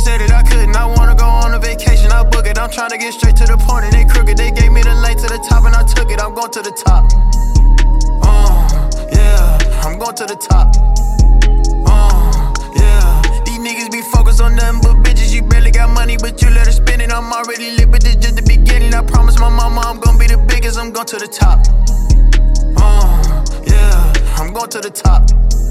said that I couldn't. I wanna go on a vacation, I book it. I'm tryna get straight to the point and they crooked. They gave me the lane to the top and I took it. I'm going to the top. Yeah, I'm going to the top. Yeah, these niggas be focused on nothing but bitches. You barely got money, but you let her spend it. I'm already lit, but this just the beginning. I promise my mama I'm gonna be the biggest. I'm going to the top. Yeah, I'm going to the top.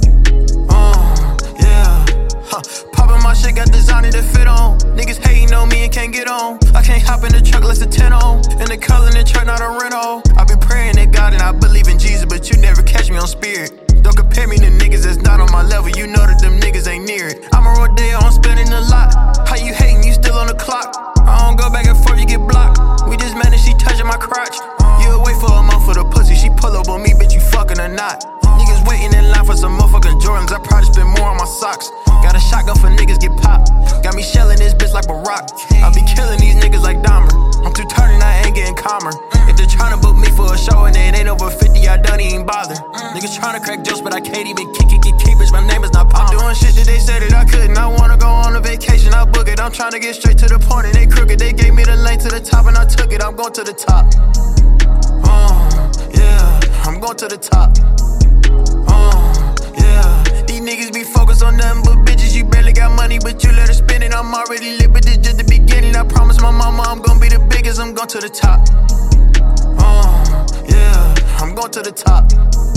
Poppin' my shit, got designer to fit on. Niggas hating on me and can't get on. I can't hop in the truck unless it's 10 on. And the color in the truck, not a rental. I be praying to God and I believe in Jesus, but you never catch me on spirit. Don't compare me to niggas that's not on my level. You know that them niggas ain't near it. I'm a Rodeo, I'm spending a lot. How you hating? You still on the clock. I don't go back and forth, you get blocked. We just met and she touching my crotch. You wait for a month for the pussy. She pull up on me, bitch, you fucking or not. Niggas waiting in line for some motherfucking Jordans. I probably spend more on my socks. Got a shotgun for niggas get popped. Got me shelling this bitch like a rock. I be killing these niggas like Dahmer. I'm too turning, I ain't getting calmer. If they're tryna book me for a show and it ain't over 50, I don't even bother. Niggas tryna crack jokes, but I can't even kick, bitch, my name is not Pop. I'm doing shit that they said that I couldn't. I wanna go on a vacation, I book it. I'm tryna get straight to the point and they crooked. They gave me the lane to the top and I took it. I'm going to the top. Yeah, I'm going to the top. Yeah, these niggas be focused on nothing but bitches. You barely got money, but you let her spend it. I'm already lit, but this just the beginning. I promise my mama I'm gonna be the biggest. I'm going to the top. Yeah, I'm going to the top.